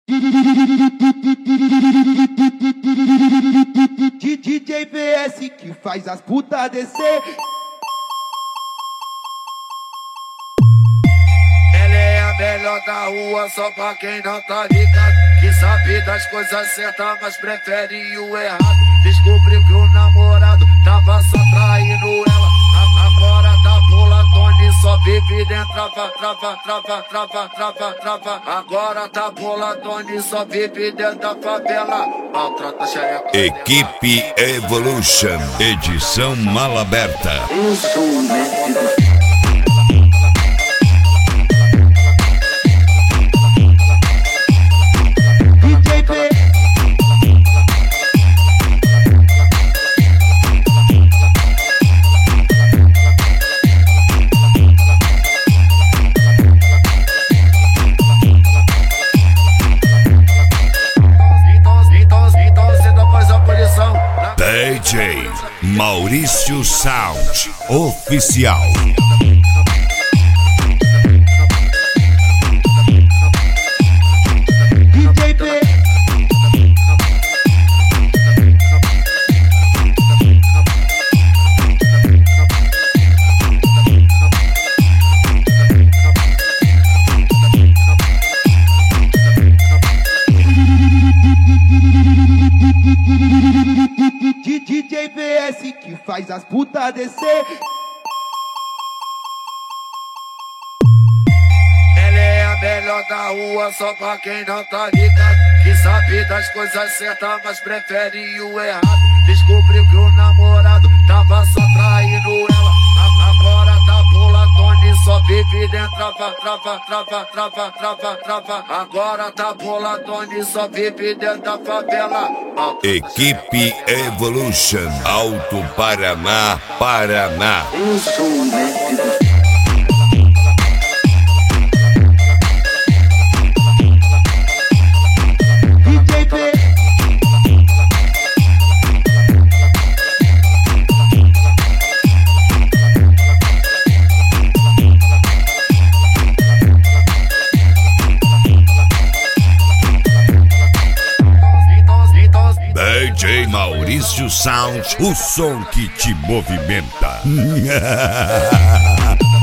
DJ VS que faz as putas descer. Ela é a melhor da rua, só pra quem não tá ligado. Que sabe das coisas certas, mas prefere o errado. Descobriu que o namorado tava só traindo ela. Agora tá boladona e só vive dentro. Trava. Agora tá boladona e só vive dentro da favela. Maltrata a xereca. Equipe Evolution, edição Malaberta. Eu sou o mestre do DJ Maurício Sound Oficial. DJ VS que faz as putas descer. Ela é a melhor da rua, só pra quem não tá ligado. Que sabe das coisas certas, mas prefere o errado. Descobriu que o namorado tava só traindo ela. Agora tá boladona e só vive dentro. Trava. Agora tá boladona e só vive dentro da favela. Equipe Evolution, Alto Paraná, Paraná. Eu sou o mestre do DJ Maurício Sound, o som que te movimenta.